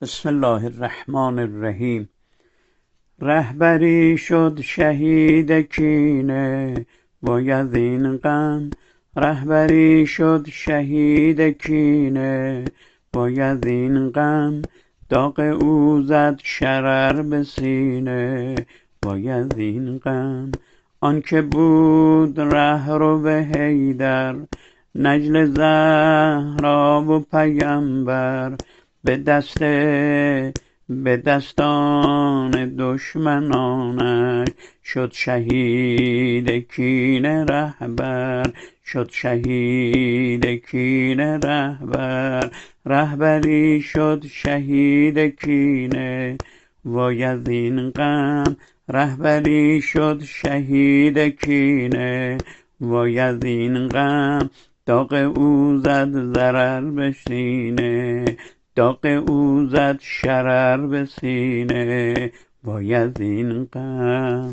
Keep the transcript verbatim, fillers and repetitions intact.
بسم الله الرحمن الرحیم. رهبری شد شهید کینه باید این غم. رهبری شد شهید کینه باید این غم. داغ او زد شرر به سینه باید این غم. آن که بود رهرو به حیدر، نجل زهرا و پیمبر، به دست به دستان دشمنانش شد شهید کینه رهبر. شد شهید کینه رهبر. رهبری شد شهید کینه باید این غم. رهبری شد شهید کینه باید این غم. داغ او زد ضرر به سینه داغ او زد شرر به سینه باید این غم.